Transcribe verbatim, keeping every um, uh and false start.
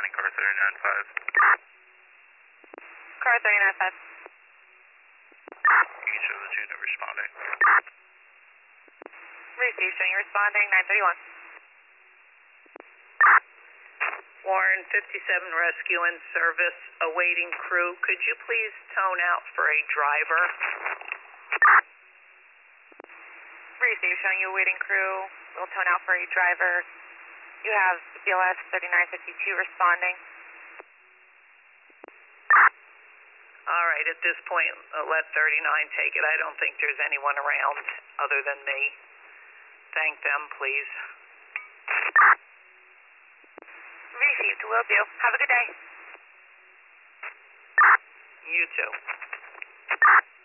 responding, car thirty-nine five. Car thirty-nine five. Each of the unit responding. Received, showing you responding, nine thirty-one. Warren, fifty-seven rescue in service, awaiting crew. Could you please tone out for a driver? Received, showing you waiting crew. We'll tone out for a driver. You have B L S thirty-nine fifty-two responding. All right, at this point, uh, let thirty-nine take it. I don't think there's anyone around other than me. Thank them, please. Received, will do. Have a good day. You too.